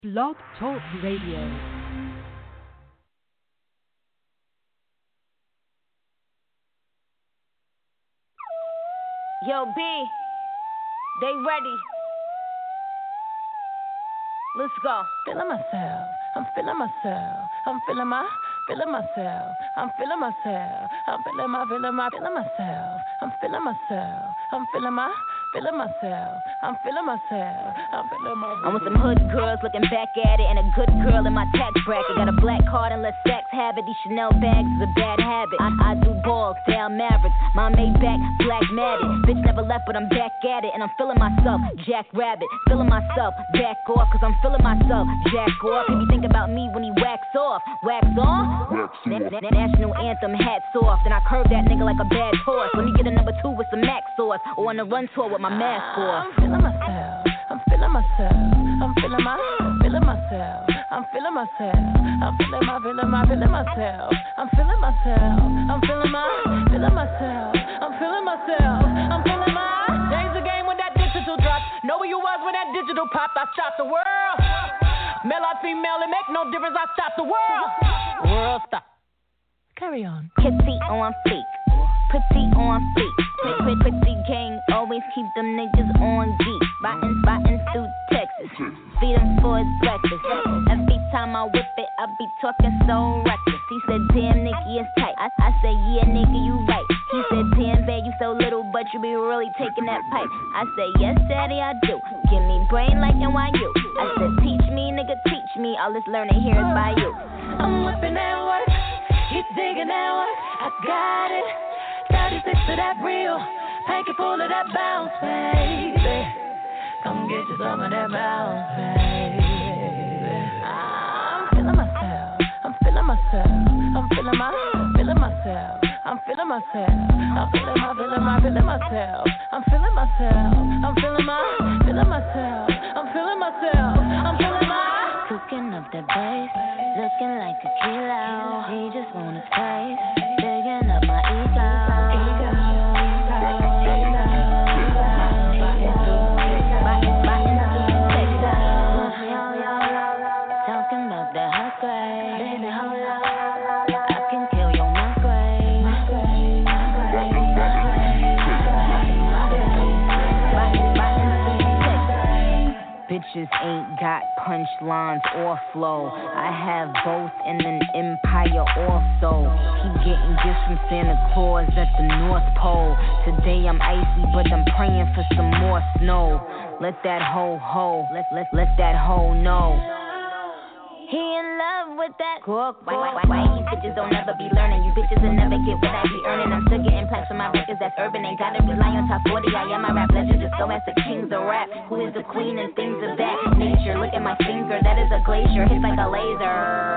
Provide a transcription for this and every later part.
Blog Talk Radio. Yo, B, they ready. Let's go. Feeling myself, I'm feeling myself, I'm feeling myself, I'm feeling myself, I'm feeling myself, I'm feeling myself, I'm feeling myself, I'm feeling myself, I'm feeling myself. I'm with some hood girls looking back at it, and a good girl in my tax bracket. Got a black card and let sex have it. These Chanel bags is a bad habit. I do balls, down Mavericks. My Maybach, black matted. Bitch never left, but I'm back at it, and I'm feeling myself, Jack Rabbit. Feeling myself, back off, cause I'm feeling myself, Jack off. He be thinking about me when he wax off. Wax on? National anthem, hats off. Then I curve that nigga like a bad horse. Let me get a number 2 with some Max sauce, or on a run tour with my mask off. I'm feeling myself, I'm feeling myself, I'm feeling myself, I'm feeling myself, I'm feeling myself, I'm feeling myself, I'm feeling myself, I'm feeling myself, I'm feeling my. Days the game when that digital dropped. Know where you was when that digital popped. I shot the world. Male or female, it make no difference. I shot the world. World stop. Carry on. Kitsy on fleek, pretty on fleek. Pretty gang, always keep them niggas on geek. Biting through Texas, feed him for his breakfast. Every time I whip it, I be talking so reckless. He said, damn, Nicky, it's tight. I said, yeah, nigga, you right. He said, damn, babe, you so little, but you be really taking that pipe. I said, yes, daddy, I do. Give me brain like NYU. I said, teach me, nigga, teach me. All this learning here is by you. I'm whipping that work, he's digging that work. I got it. 36 to that real, hanky full of that bounce, baby. Come get you some of that bounce, baby. I'm feeling myself, I'm feeling myself, I'm feeling myself, I'm feeling myself, I'm feeling myself, I'm feeling myself, I'm feeling myself, I'm feeling myself, I'm feeling my. Cooking up the bass, looking like a kilo. He just want his face, digging up my ego. Bitches ain't got punchlines or flow. I have both in an empire also. Keep getting gifts from Santa Claus at the North Pole. Today I'm icy, but I'm praying for some more snow. Let that hoe let that hoe know. He in love with that cook. Why you bitches don't ever be learning? You bitches will never get what I be earning. I'm still getting plaques for my records, that's urban. Ain't gotta rely on top 40. I am my rap legend, just so as the kings of rap. Who is the queen and things of that nature? Look at my finger, that is a glacier. Hits like a laser.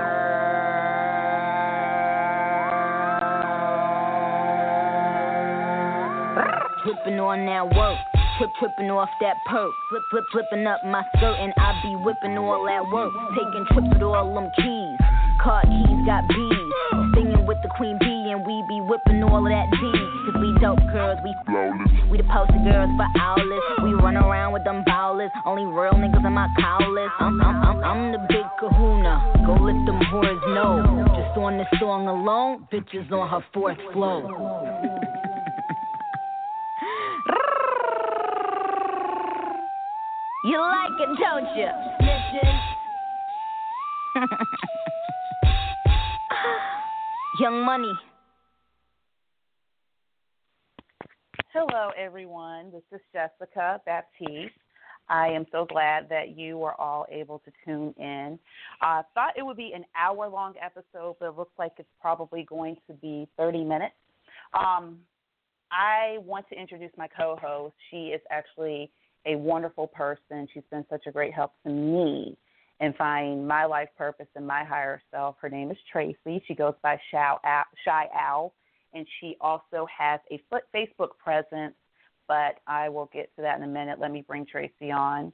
Whipping on that work, whipping off that perk, flipping up my skirt, and I be whipping all that work, taking trips with all them keys. Car keys got bees, singing with the queen bee, and we be whipping all of that D. Cause we dope girls, we flawless. We the poster girls for owlets. We run around with them bowlers, only real niggas in my cowlers. I'm the big kahuna, go let them whores know. Just on this song alone, bitches on her fourth floor. You like it, don't you? Young Money. Hello, everyone. This is Jessica Baptiste. I am so glad that you were all able to tune in. I thought it would be an hour-long episode, but it looks like it's probably going to be 30 minutes. I want to introduce my co-host. She is actually a wonderful person. She's been such a great help to me in finding my life purpose and my higher self. Her name is Tracy. She goes by Shy Owl, and she also has a Facebook presence, but I will get to that in a minute. Let me bring Tracy on.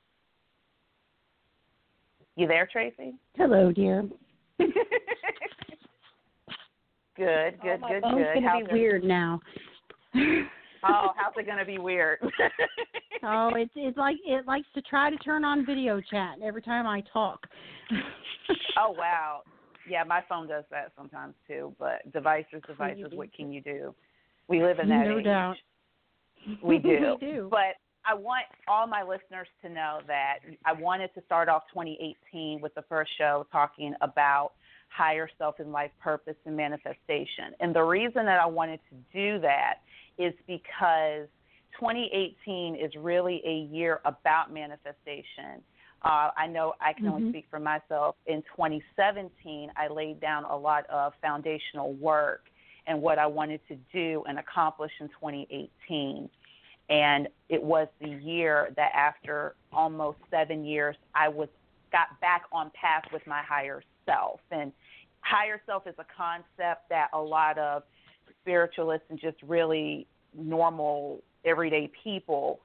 You there, Tracy? Hello, dear. Good. My phone's going to be weird now. Oh, how's it going to be weird? Oh, it likes to try to turn on video chat every time I talk. Oh, wow. Yeah, my phone does that sometimes too, but devices, what can you do? We live in that age. No doubt. We do. We do. But I want all my listeners to know that I wanted to start off 2018 with the first show talking about higher self and life purpose and manifestation. And the reason that I wanted to do that is because 2018 is really a year about manifestation. I know I can only speak for myself. In 2017, I laid down a lot of foundational work and what I wanted to do and accomplish in 2018. And it was the year that after almost 7 years, I got back on path with my higher self. And higher self is a concept that a lot of spiritualists and just really normal, everyday people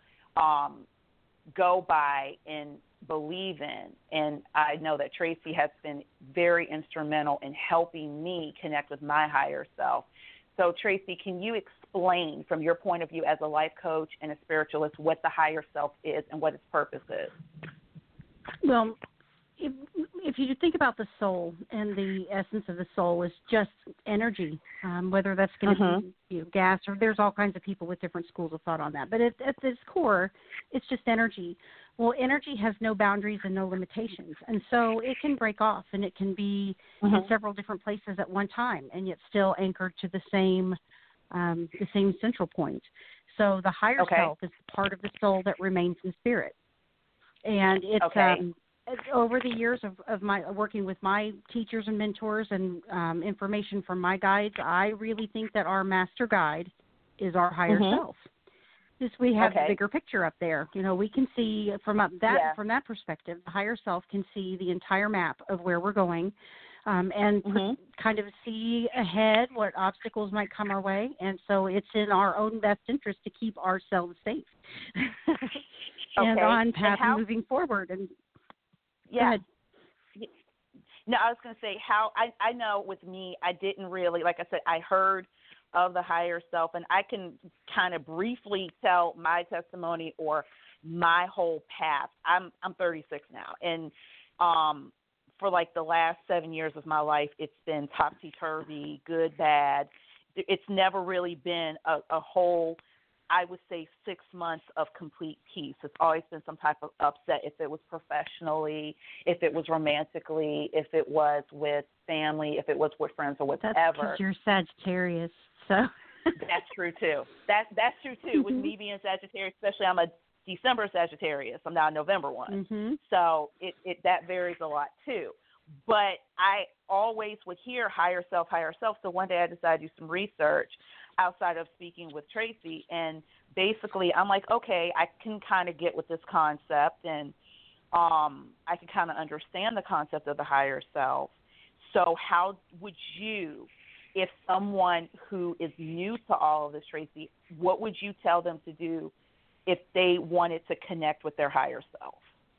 go by and believe in. And I know that Tracy has been very instrumental in helping me connect with my higher self. So, Tracy, can you explain from your point of view as a life coach and a spiritualist what the higher self is and what its purpose is? Well, if you think about the soul, and the essence of the soul is just energy, whether that's going to be gas, or there's all kinds of people with different schools of thought on that. But at its core, it's just energy. Well, energy has no boundaries and no limitations, and so it can break off, and it can be in several different places at one time, and yet still anchored to the same central point. So the higher self is part of the soul that remains in spirit, and it's over the years of my working with my teachers and mentors and information from my guides, I really think that our master guide is our higher self. Because we have the bigger picture up there. You know, we can see from that perspective, the higher self can see the entire map of where we're going, and kind of see ahead what obstacles might come our way. And so it's in our own best interest to keep ourselves safe and on path moving forward. And yeah. No, I was going to say how I know with me, I didn't really, like I said, I heard of the higher self, and I can kind of briefly tell my testimony or my whole path. I'm 36 now, and for like the last 7 years of my life, it's been topsy-turvy, good, bad. It's never really been a whole, I would say, 6 months of complete peace. It's always been some type of upset, if it was professionally, if it was romantically, if it was with family, if it was with friends or whatever. That's because you're Sagittarius, so. That's true, too. That's true, too, with me being Sagittarius, especially I'm a December Sagittarius. I'm not a November one. So that varies a lot, too. But I always would hear higher self. So one day I decided to do some research outside of speaking with Tracy, and basically I'm like, okay, I can kind of get with this concept, and I can kind of understand the concept of the higher self. So how would you, if someone who is new to all of this, Tracy, what would you tell them to do if they wanted to connect with their higher self?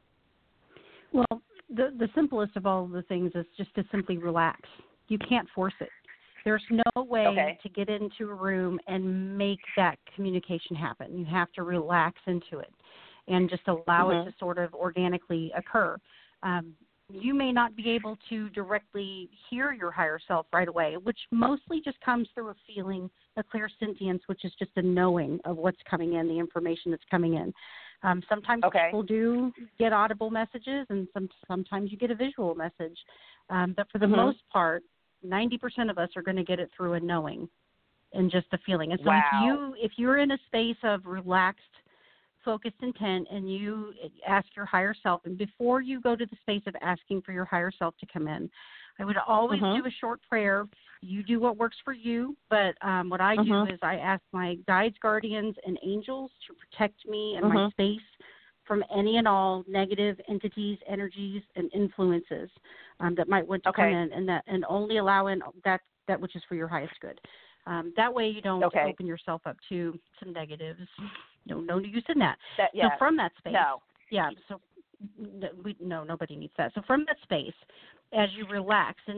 Well, the simplest of all the things is just to simply relax. You can't force it. There's no way to get into a room and make that communication happen. You have to relax into it and just allow it to sort of organically occur. You may not be able to directly hear your higher self right away, which mostly just comes through a feeling, a clairsentience, which is just a knowing of what's coming in, the information that's coming in. Sometimes people do get audible messages, and sometimes you get a visual message. But for the most part, 90% of us are going to get it through a knowing and just a feeling. And so if you're in a space of relaxed, focused intent, and you ask your higher self, and before you go to the space of asking for your higher self to come in, I would always do a short prayer. You do what works for you, but what I do is I ask my guides, guardians, and angels to protect me and my space from any and all negative entities, energies, and influences that might want to come in, and only allow in that which is for your highest good. That way you don't open yourself up to some negatives. No use in that. So from that space, nobody needs that. So from that space, as you relax and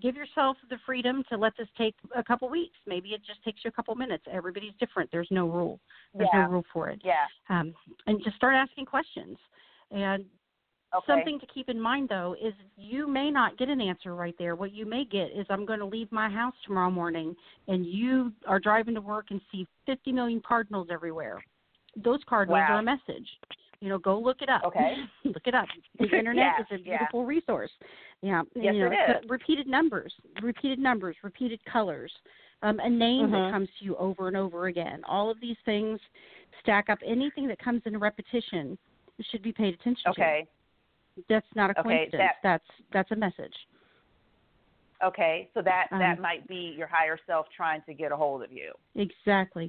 give yourself the freedom to let this take a couple weeks. Maybe it just takes you a couple minutes. Everybody's different. There's no rule. There's no rule for it. Yeah. And just start asking questions. And something to keep in mind, though, is you may not get an answer right there. What you may get is, I'm going to leave my house tomorrow morning, and you are driving to work and see 50 million cardinals everywhere. Those cardinals are a message. Go look it up. Okay. Look it up. The internet is a beautiful resource. Yeah. Yes, it is. Repeated numbers, repeated colors, a name that comes to you over and over again. All of these things stack up. Anything that comes in repetition should be paid attention to. Okay. That's not a coincidence. That's a message. Okay. So that might be your higher self trying to get a hold of you. Exactly.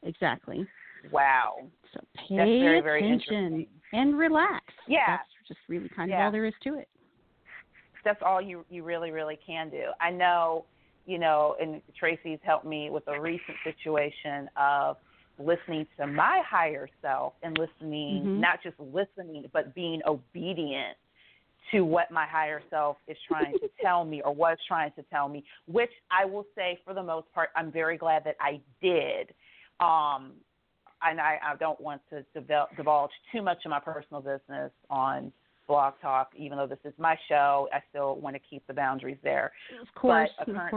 Wow. So pay attention and relax. Yeah. That's just really kind of all there is to it. That's all you really, really can do. I know, and Tracy's helped me with a recent situation of listening to my higher self and listening, not just listening, but being obedient to what my higher self is trying to tell me or was trying to tell me, which I will say for the most part, I'm very glad that I did. And I don't want to divulge too much of my personal business on Blog Talk, even though this is my show. I still want to keep the boundaries there. Of course, but a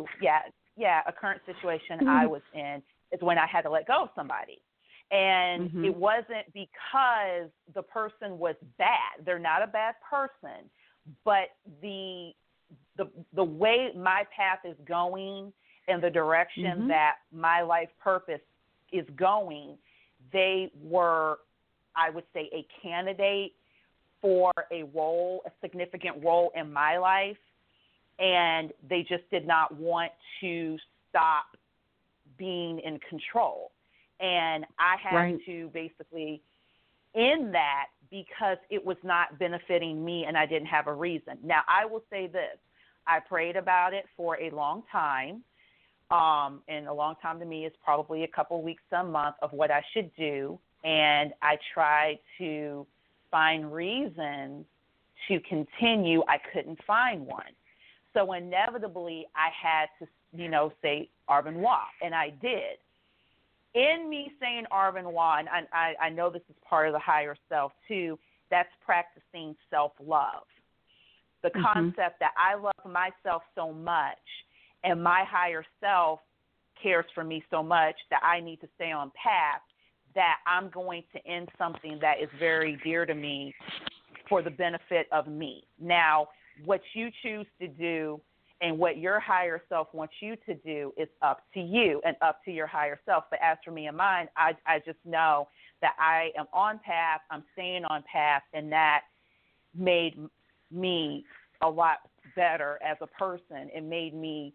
current situation I was in is when I had to let go of somebody. And it wasn't because the person was bad. They're not a bad person, but the way my path is going and the direction that my life purpose is going, they were, I would say, a candidate for a role, a significant role in my life, and they just did not want to stop being in control. And I had to basically end that because it was not benefiting me and I didn't have a reason. Now, I will say this. I prayed about it for a long time. And a long time to me is probably a couple weeks to a month of what I should do. And I tried to find reasons to continue. I couldn't find one. So inevitably I had to, say au revoir, and I did. In me saying au revoir, and I know this is part of the higher self too, that's practicing self-love. The concept that I love myself so much and my higher self cares for me so much that I need to stay on path, that I'm going to end something that is very dear to me for the benefit of me. Now, what you choose to do and what your higher self wants you to do is up to you and up to your higher self. But as for me and mine, I just know that I am on path, I'm staying on path, and that made me a lot better as a person. It made me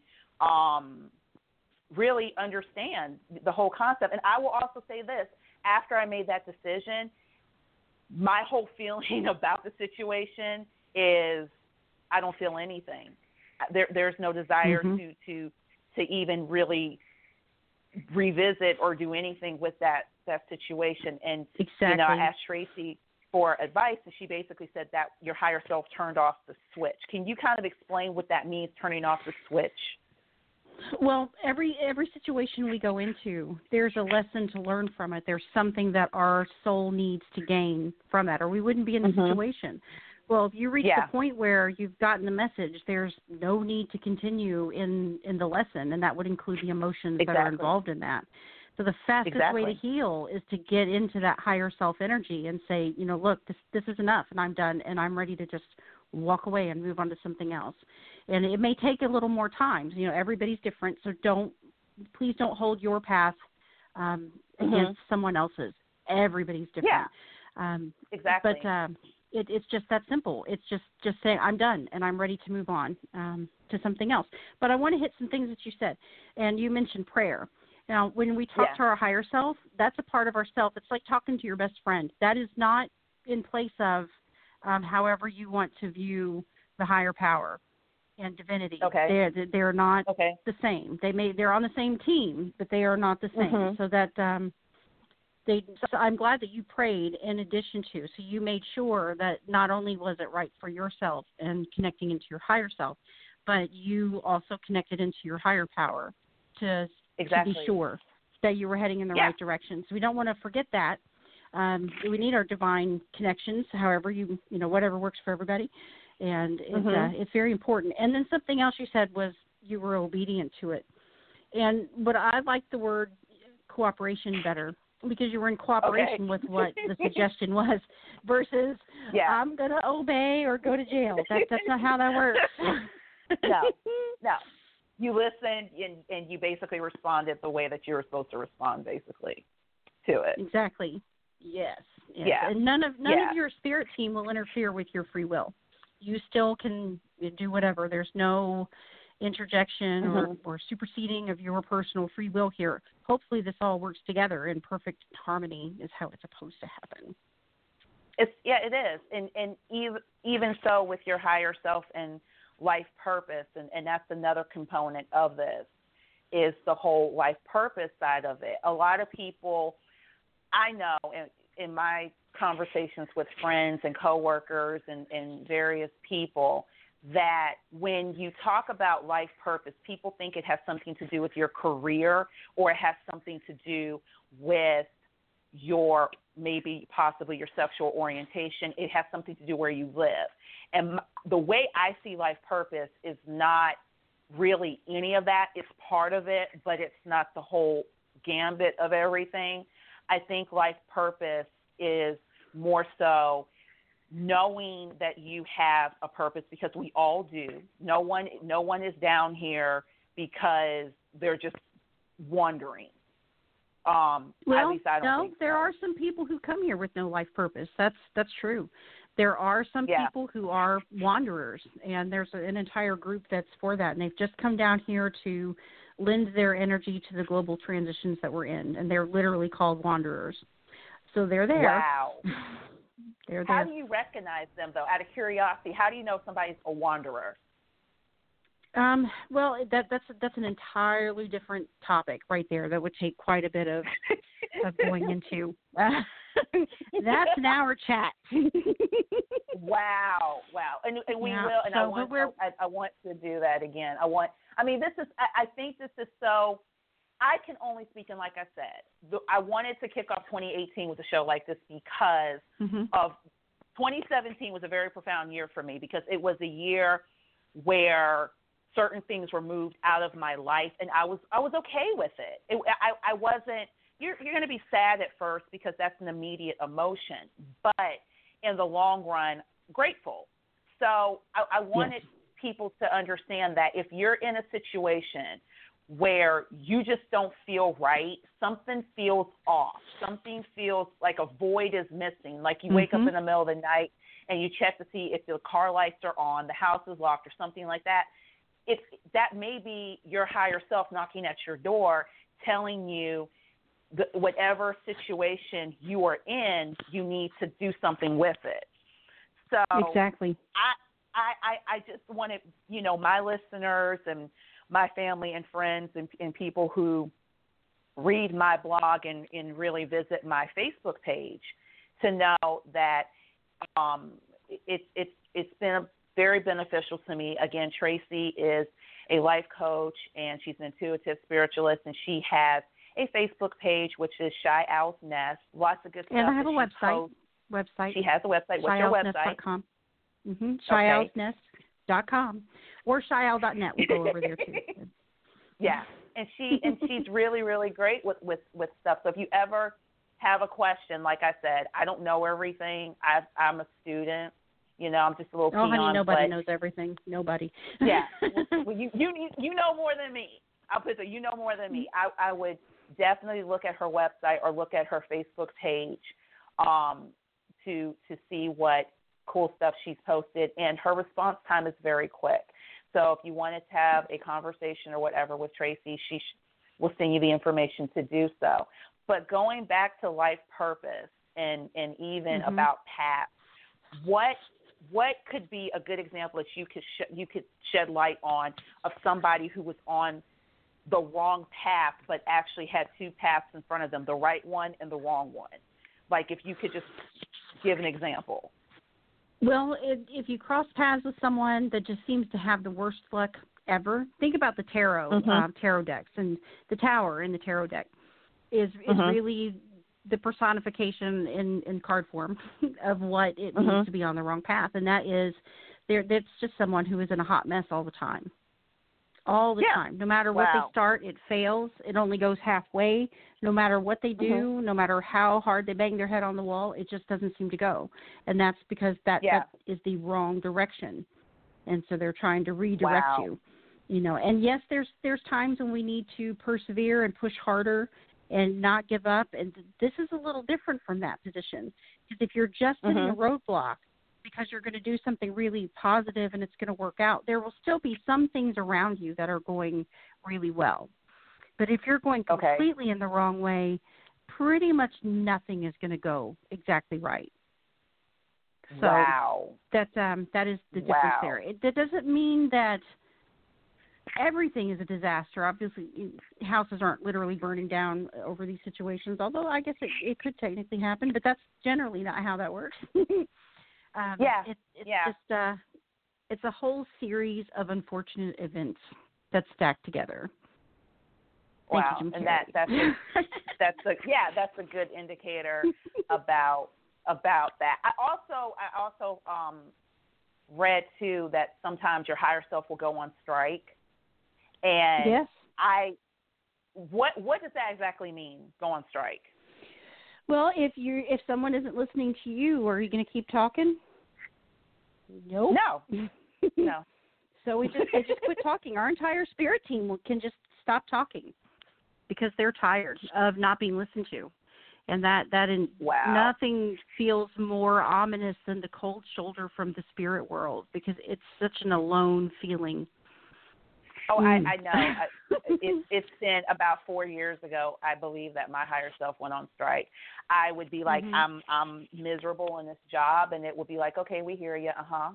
really understand the whole concept. And I will also say this, after I made that decision, my whole feeling about the situation is I don't feel anything. There's no desire to even really revisit or do anything with that situation. And exactly. I asked Tracy for advice, and she basically said that your higher self turned off the switch. Can you kind of explain what that means, turning off the switch? Well, every situation we go into, there's a lesson to learn from it. There's something that our soul needs to gain from that, or we wouldn't be in the situation. Well, if you reach the point where you've gotten the message, there's no need to continue in the lesson, and that would include the emotions that are involved in that. So the fastest way to heal is to get into that higher self energy and say, look, this is enough, and I'm done, and I'm ready to just walk away and move on to something else. And it may take a little more time. Everybody's different, so please don't hold your path against someone else's. Everybody's different. Yeah, exactly. But it's just that simple. It's just saying I'm done and I'm ready to move on to something else. But I want to hit some things that you said, and you mentioned prayer. Now, when we talk to our higher self, that's a part of ourself. It's like talking to your best friend. That is not in place of however you want to view the higher power and divinity. Okay. They're not the same. They're on the same team, but they are not the same. So that so I'm glad that you prayed in addition to. So you made sure that not only was it right for yourself and connecting into your higher self, but you also connected into your higher power to be sure that you were heading in the right direction. So we don't want to forget that. We need our divine connections, however whatever works for everybody, and it's very important. And then something else you said was you were obedient to it, but I like the word cooperation better, because you were in cooperation with what the suggestion was, versus I'm going to obey or go to jail. That's not how that works. No. You listened and you basically responded the way that you were supposed to respond, basically, to it. Exactly. Yes. Yeah. And none of your spirit team will interfere with your free will. You still can do whatever. There's no interjection or superseding of your personal free will here. Hopefully this all works together in perfect harmony is how it's supposed to happen. It is. And even so with your higher self and life purpose, and that's another component of this, is the whole life purpose side of it. A lot of people, I know in my conversations with friends and coworkers and various people, that when you talk about life purpose, people think it has something to do with your career, or it has something to do with your possibly your sexual orientation. It has something to do where you live. And the way I see life purpose is not really any of that. It's part of it, but it's not the whole gambit of everything. I think life purpose is more so knowing that you have a purpose, because we all do. No one is down here because they're just wondering. At least I don't think so. There are some people who come here with no life purpose. That's true. There are some people who are wanderers, and there's an entire group that's for that, and they've just come down here to lend their energy to the global transitions that we're in, and they're literally called wanderers. So they're there. Wow. They're How there. do you recognize them, though? Out of curiosity, how do you know somebody's a wanderer? Well, that's an entirely different topic right there. That would take quite a bit of going into. That's an hour chat. Wow. And we will. And I want to do that again. I think this is so. I can only speak, and like I said, I wanted to kick off 2018 with a show like this because of 2017 was a very profound year for me, because it was a year where certain things were moved out of my life, and I was okay with it. I wasn't. You're going to be sad at first because that's an immediate emotion, but in the long run, grateful. So I wanted people to understand that if you're in a situation where you just don't feel right, something feels off, something feels like a void is missing, like you wake up in the middle of the night and you check to see if the car lights are on, the house is locked, or something like that, that may be your higher self knocking at your door, telling you whatever situation you are in, you need to do something with it. So exactly. I just wanted, my listeners and my family and friends and people who read my blog and really visit my Facebook page to know that it's been very beneficial to me. Again, Tracy is a life coach, and she's an intuitive spiritualist, and she has a Facebook page, which is Shy Owl's Nest. Lots of good stuff. And I have a website. She has a website. What's your website? ShyOwlsNest.com. ShyOwlsNest.com. Or ShyOwl.net. We'll go over there, too. Yeah. And she's really, really great with stuff. So if you ever have a question, like I said, I don't know everything. I'm a student. I'm just a little peon. Oh, honey, nobody knows everything. Nobody. Yeah. Well, you know more than me. I'll put it, you know more than me. I would definitely look at her website or look at her Facebook page to see what cool stuff she's posted. And her response time is very quick. So if you wanted to have a conversation or whatever with Tracy, she will send you the information to do so. But going back to life purpose and even about paths, what could be a good example that you could shed light on of somebody who was on the wrong path but actually had two paths in front of them, the right one and the wrong one? Like if you could just give an example. Well, if you cross paths with someone that just seems to have the worst luck ever, think about the tarot tarot decks, and the Tower in the tarot deck is really the personification in card form of what it means to be on the wrong path, and that is that's just someone who is in a hot mess all the time. All the time. No matter what they start, it fails. It only goes halfway. No matter what they do, no matter how hard they bang their head on the wall, it just doesn't seem to go. And that's because that is the wrong direction. And so they're trying to redirect you. You know, and yes, there's times when we need to persevere and push harder and not give up. And this is a little different from that position. Because if you're just hitting a roadblock because you're going to do something really positive and it's going to work out, there will still be some things around you that are going really well. But if you're going completely in the wrong way, pretty much nothing is going to go exactly right. So that is the difference there. That doesn't mean that everything is a disaster. Obviously, houses aren't literally burning down over these situations, although I guess it could technically happen, but that's generally not how that works. It's a whole series of unfortunate events that stack together. Thank you, Jim Carrey. That's a good indicator about that. I also read too that sometimes your higher self will go on strike, and what does that exactly mean? Go on strike? Well, if someone isn't listening to you, are you going to keep talking? Nope. No. So they just quit talking. Our entire spirit team can just stop talking because they're tired of not being listened to, and nothing feels more ominous than the cold shoulder from the spirit world because it's such an alone feeling. Oh, I know. It's been about 4 years ago, I believe, that my higher self went on strike. I would be like, I'm miserable in this job, and it would be like, okay, we hear you,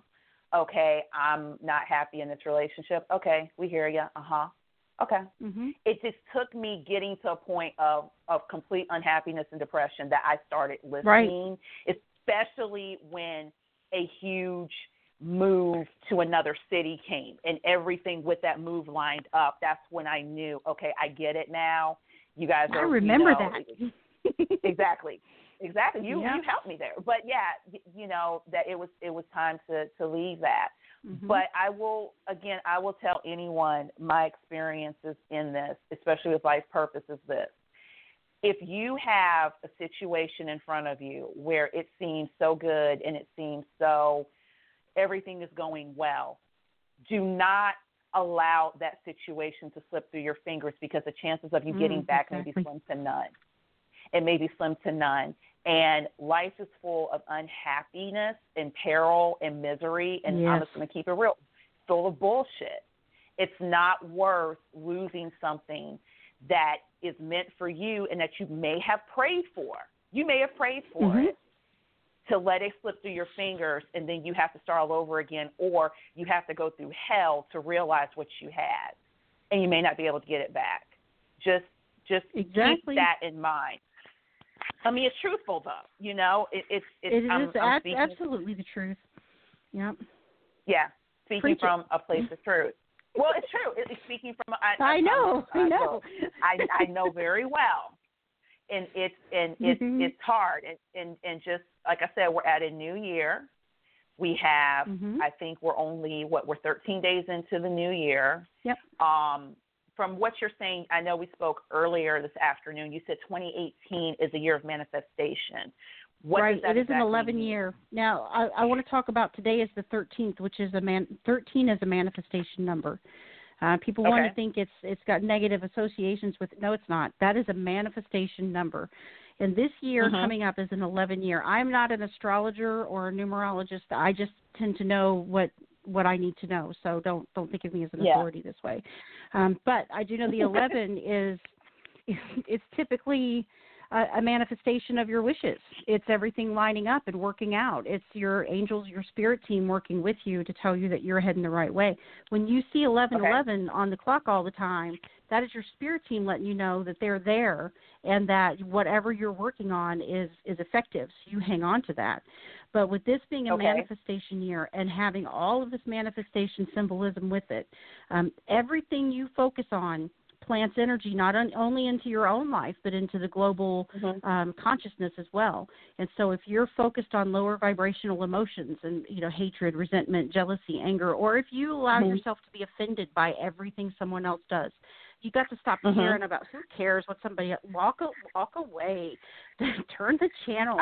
Okay, I'm not happy in this relationship. Okay, we hear you, Okay. It just took me getting to a point of complete unhappiness and depression that I started listening, especially when a huge move to another city came and everything with that move lined up. That's when I knew, okay, I get it now. You guys are, I remember that. Exactly. You helped me there. But that it was time to leave that. But I will tell anyone my experiences in this, especially with life purpose, is this. If you have a situation in front of you where it seems so good and it seems so everything is going well, do not allow that situation to slip through your fingers, because the chances of you getting back may be slim to none. It may be slim to none. And life is full of unhappiness and peril and misery, and I'm just going to keep it real, full of bullshit. It's not worth losing something that is meant for you and that you may have prayed for. You may have prayed for it, to let it slip through your fingers, and then you have to start all over again, or you have to go through hell to realize what you had, and you may not be able to get it back. Just keep that in mind. I mean, it's truthful, though. It is absolutely the truth. Yep. Yeah, speaking from a place of truth. Well, it's true. It's speaking from. I know. I know very well. And it's hard, and just like I said, we're at a new year. We have, I think we're 13 days into the new year. Yep. From what you're saying, I know we spoke earlier this afternoon. You said 2018 is a year of manifestation. What does that it is an 11 year. Now, I want to talk about today is the 13th, which is 13 is a manifestation number. People want to think it's got negative associations with it. No, it's not. That is a manifestation number. And this year coming up is an 11 year. I'm not an astrologer or a numerologist. I just tend to know what I need to know. So don't think of me as an authority this way. But I do know the 11 is typically a manifestation of your wishes. It's everything lining up and working out. It's your angels, your spirit team working with you to tell you that you're heading the right way. When you see 11:11 on the clock all the time, that is your spirit team letting you know that they're there and that whatever you're working on is effective. So you hang on to that. But with this being a manifestation year and having all of this manifestation symbolism with it, everything you focus on plants energy not only into your own life but into the global consciousness as well. And so if you're focused on lower vibrational emotions and, hatred, resentment, jealousy, anger, or if you allow yourself to be offended by everything someone else does, you got to stop caring about who cares what somebody – walk away. Turn the channel.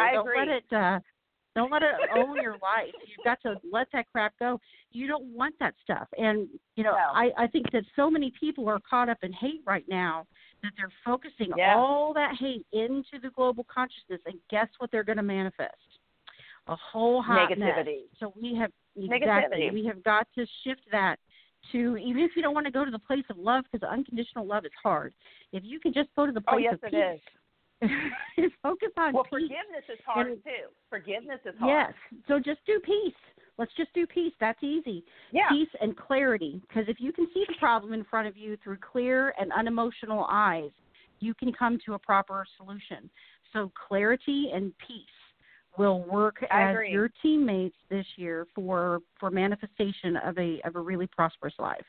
Don't let it own your life. You've got to let that crap go. You don't want that stuff. And, I think that so many people are caught up in hate right now that they're focusing all that hate into the global consciousness. And guess what they're going to manifest? A whole hot negativity. Mess. So we have we have got to shift that to, even if you don't want to go to the place of love, because unconditional love is hard. If you can just go to the place of peace. It is. Focus on peace. Forgiveness is hard too. Forgiveness is hard. Yes. So just do peace. Let's just do peace. That's easy. Yeah. Peace and clarity. Because if you can see the problem in front of you through clear and unemotional eyes, you can come to a proper solution. So clarity and peace will work as your teammates this year for manifestation of a really prosperous life.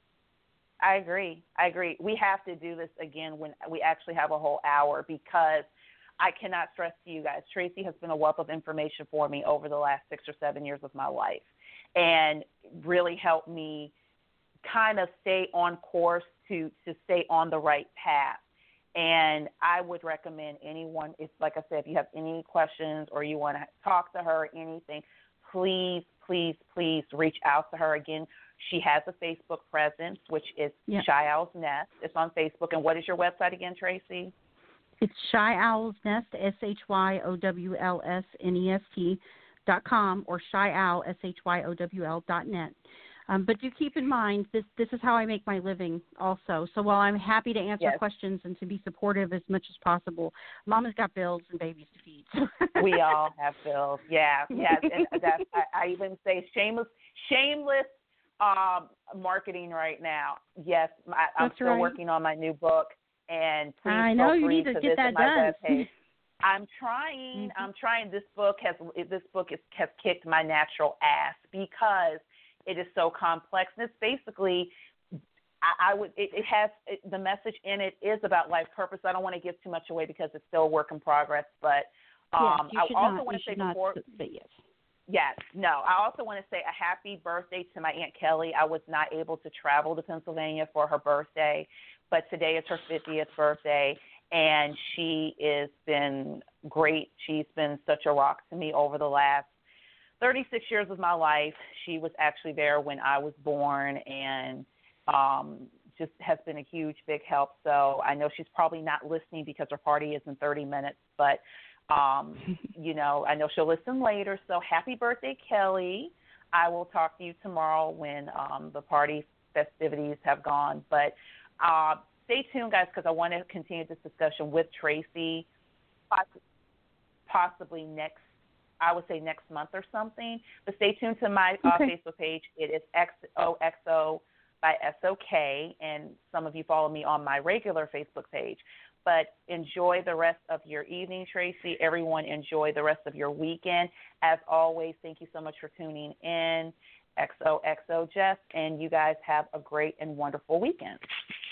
I agree. We have to do this again when we actually have a whole hour, because I cannot stress to you guys, Tracy has been a wealth of information for me over the last 6 or 7 years of my life and really helped me kind of stay on course to stay on the right path. And I would recommend anyone, like I said, if you have any questions or you want to talk to her or anything, please reach out to her. Again, she has a Facebook presence, which is Shy Owl's Nest. It's on Facebook. And what is your website again, Tracy? It's Shy Owl's Nest, ShyOwlsNest.com, or ShyOwl, ShyOwl.net. But do keep in mind, this is how I make my living also. So while I'm happy to answer questions and to be supportive as much as possible, Mama's got bills and babies to feed. We all have bills. Yeah. And I even say shameless marketing right now. Yes, I'm still working on my new book, and please I know you need to get that done. Webpage. I'm trying. This book has kicked my natural ass because it is so complex. And it's basically, the message in it is about life purpose. I don't want to give too much away because it's still a work in progress. But I also want to say before. Yes. No. I also want to say a happy birthday to my Aunt Kelly. I was not able to travel to Pennsylvania for her birthday, but today is her 50th birthday, and she has been great. She's been such a rock to me over the last 36 years of my life. She was actually there when I was born, and just has been a huge, big help. So I know she's probably not listening because her party is in 30 minutes, but I know she'll listen later. So happy birthday, Kelly. I will talk to you tomorrow when the party festivities have gone. But stay tuned, guys, because I want to continue this discussion with Tracy, possibly next month or something. But stay tuned to my Facebook page. It is XOXO by SOK, and some of you follow me on my regular Facebook page. But enjoy the rest of your evening, Tracy. Everyone, enjoy the rest of your weekend. As always, thank you so much for tuning in. XOXO Jess, and you guys have a great and wonderful weekend.